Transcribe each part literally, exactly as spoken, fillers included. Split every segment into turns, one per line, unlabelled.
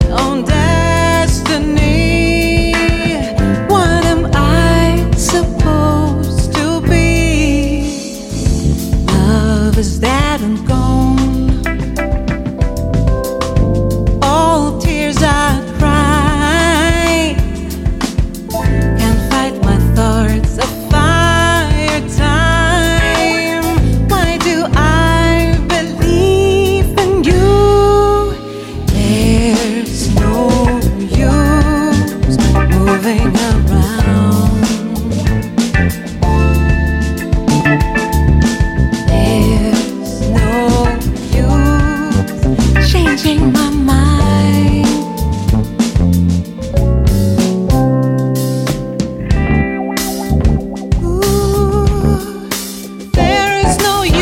own destiny. What am I supposed to be? Love is dead and gone. All tears I cry can't fight my thoughts of fire time. Why do I believe in you? There's no use moving around. There's no use changing my mind. Ooh, there is no use.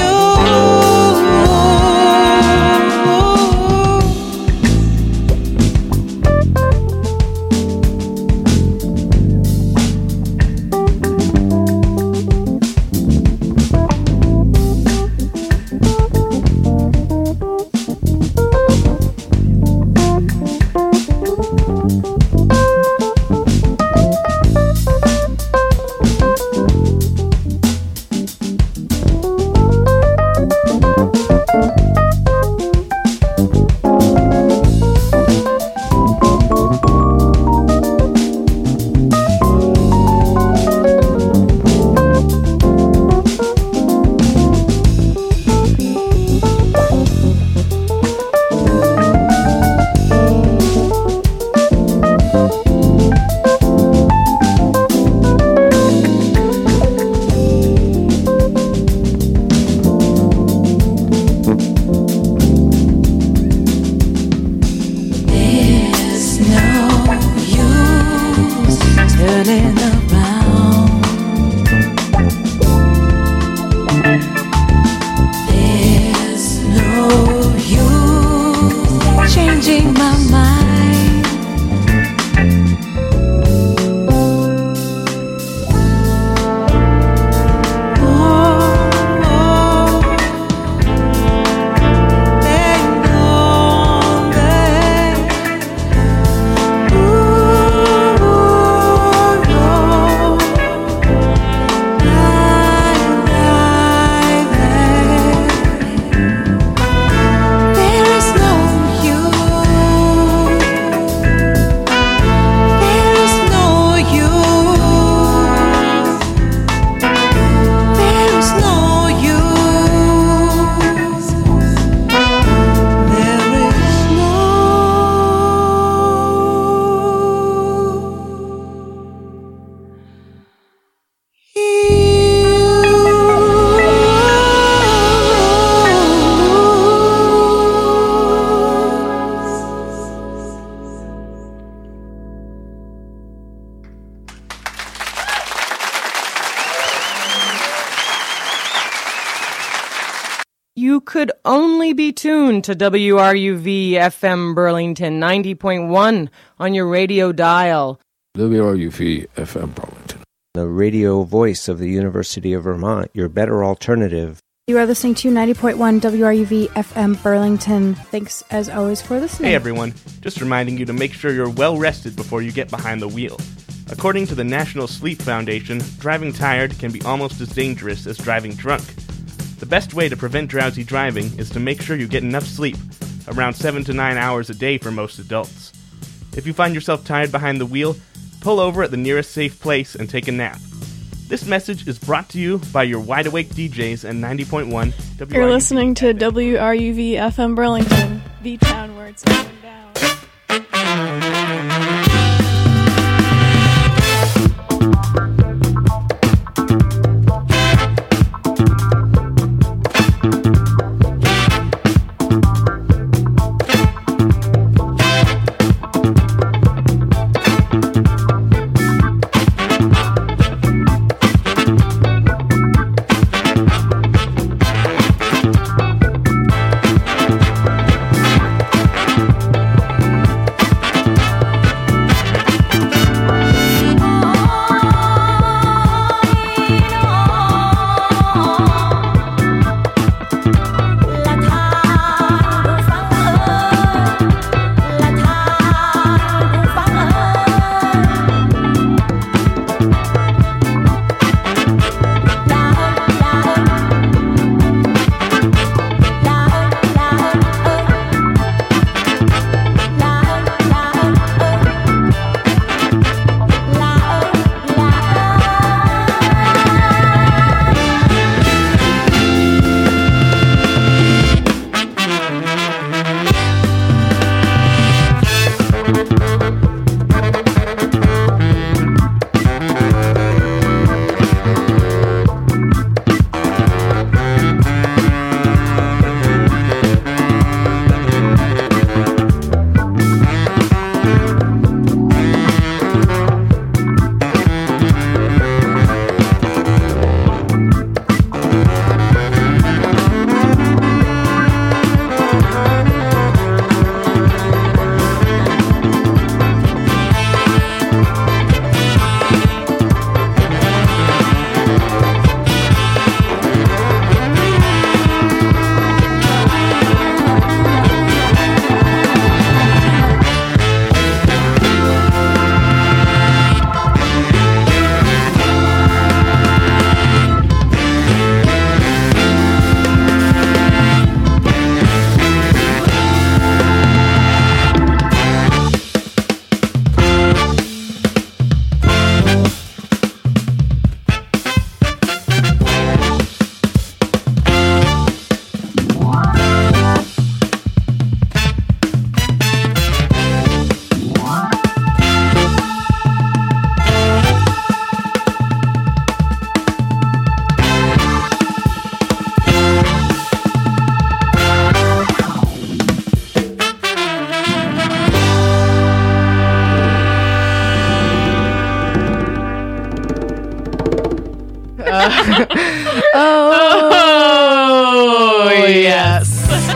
There's no use turning around. There's no use changing my mind. Oh, oh, they know that. Ooh, no, I, I, there is no use. There is no use. There is no use. There is no
You could only be tuned to W R U V F M Burlington ninety point one on your radio dial.
W R U V F M Burlington.
The radio voice of the University of Vermont, your better alternative.
You are listening to ninety point one W R U V F M Burlington. Thanks, as always, for listening.
Hey everyone, just reminding you to make sure you're well rested before you get behind the wheel. According to the National Sleep Foundation, driving tired can be almost as dangerous as driving drunk. The best way to prevent drowsy driving is to make sure you get enough sleep, around seven to nine hours a day for most adults. If you find yourself tired behind the wheel, pull over at the nearest safe place and take a nap. This message is brought to you by your wide awake D Js and ninety point one W R U V.
You're listening to W R U V F M Burlington, the town where it's up and down. Oh,
yes.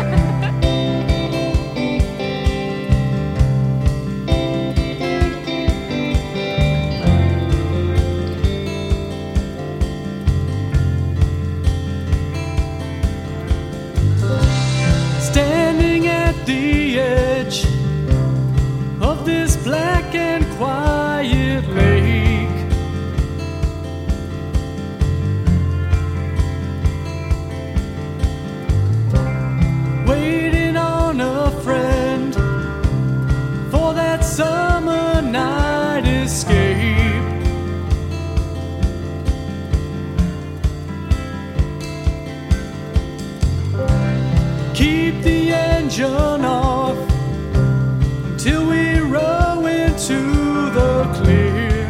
Standing at the edge of this black and quiet lake, waiting on a friend for that summer night escape. Keep the engine off until we row into the clear.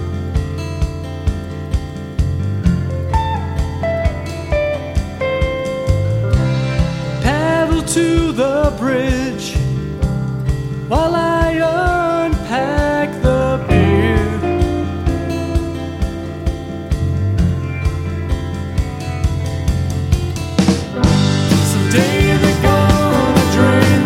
Paddle to the bridge while I unpack the beer. Someday they're gonna drain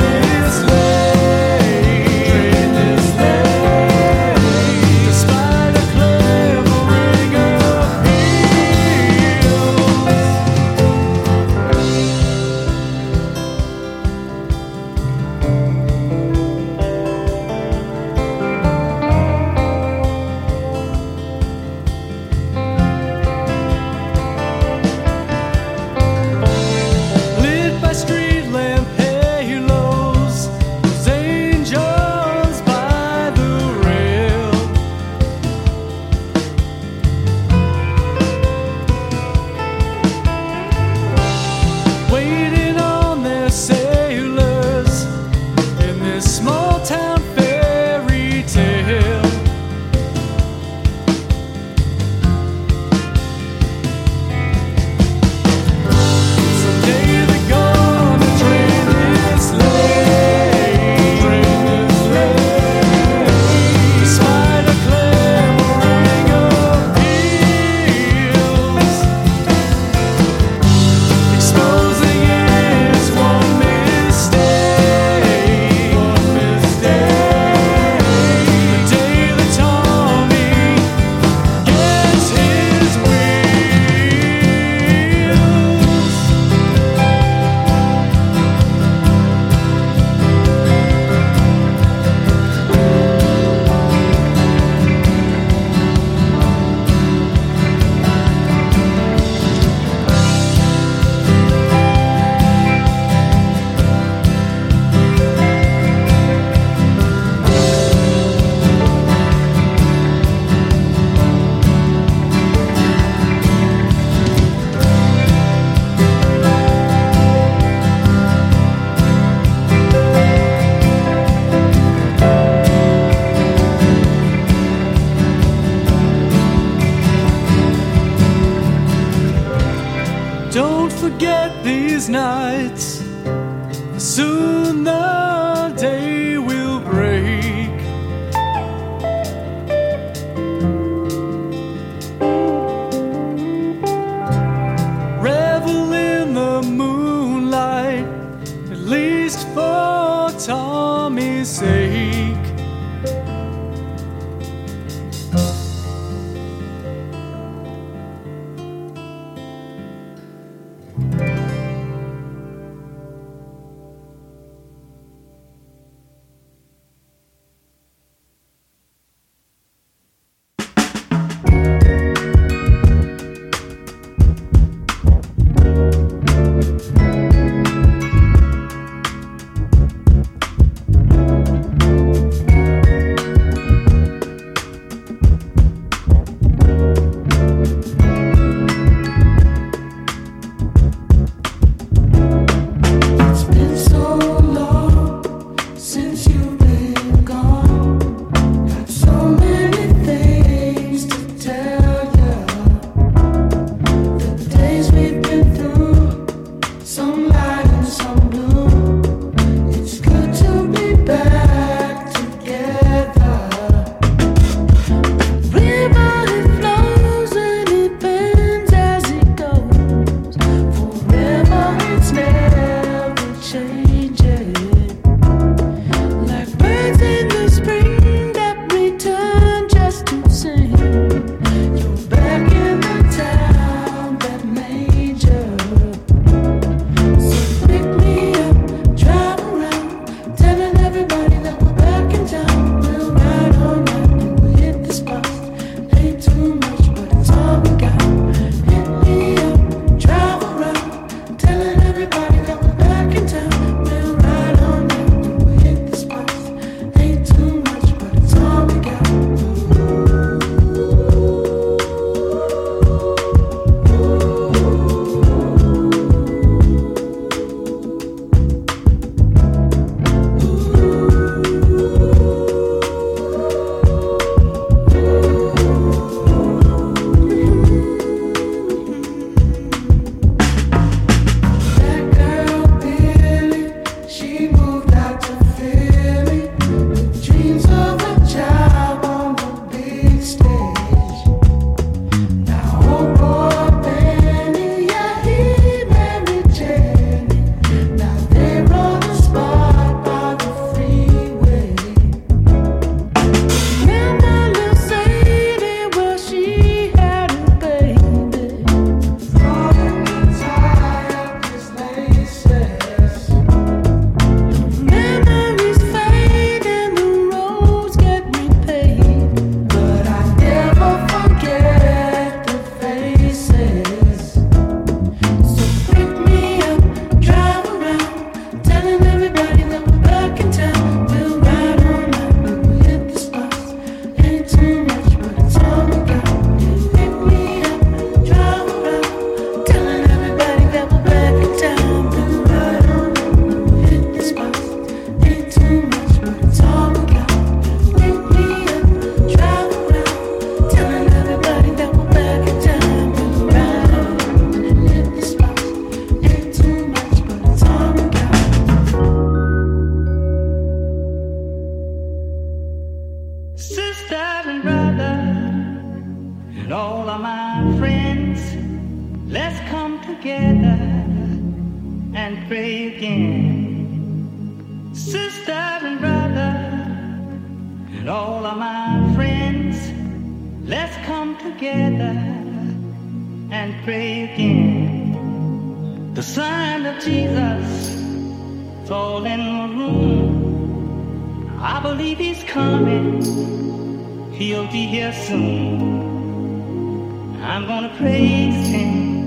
Sister and brother, and all of my friends, let's come together and pray again. Sister and brother, and all of my friends, let's come together and pray again. The sign of Jesus is all in the room. I believe he's coming, he'll be here soon. I'm gonna praise him,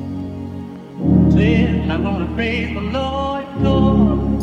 well, I'm gonna praise the Lord, Lord.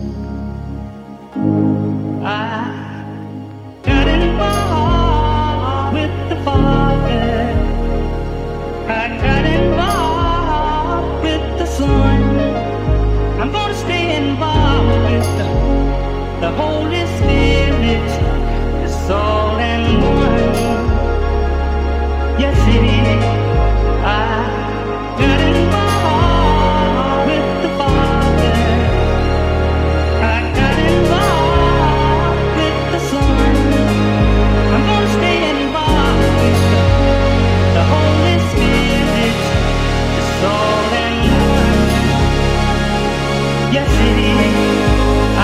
I got involved with the Father, I got involved with the Son. I'm gonna stay involved with the The Holy Spirit is all in one. Yes, it is. I got involved with the Father. I got involved with the Son. I'm gonna stay involved with the, the Holy Spirit is all in one. Yes, it is. I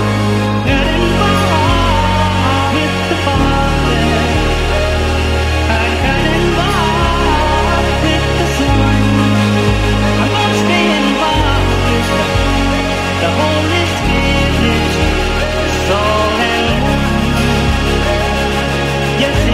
The Holy Spirit is all in one. Yes, it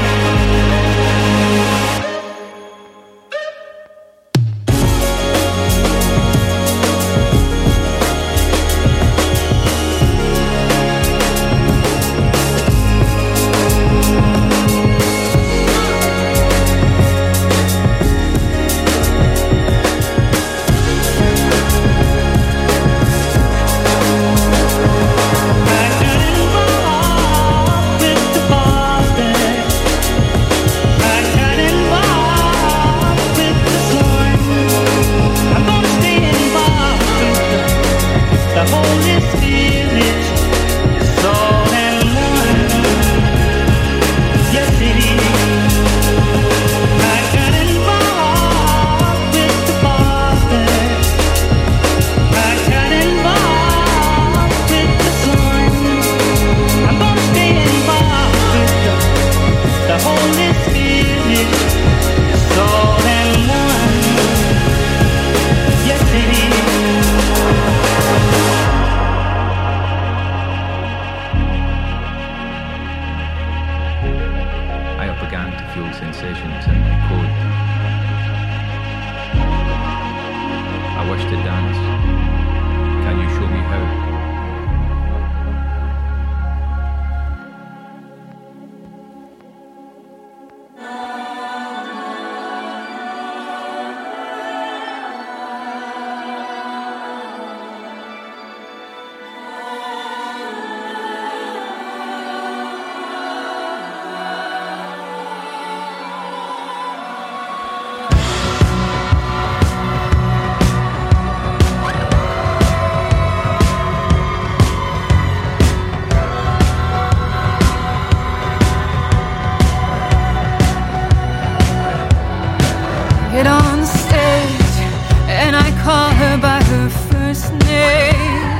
Get on the stage and I call her by her first name.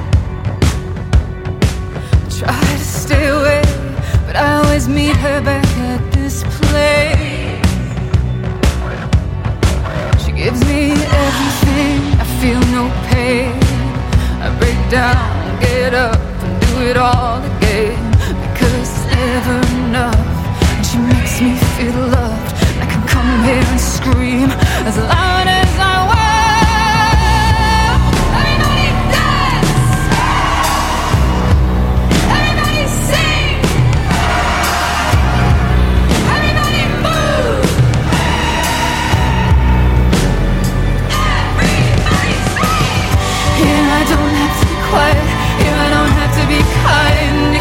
Try to stay away, but I always meet her back at this place. She gives me everything, I feel no pain. I break down, get up and do it all again. Because it's never enough, and she makes me feel loved. I can come here and scream as loud as I will. Everybody dance! Everybody sing! Everybody move! Everybody scream! Here I don't have to be quiet, here I don't have to be kind.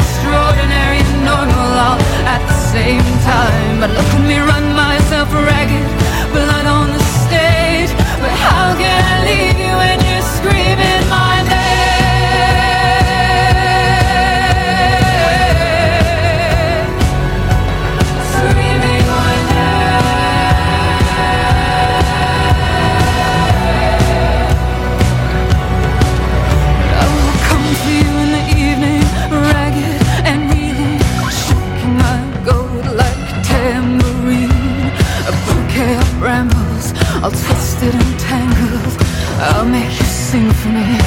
sing for me.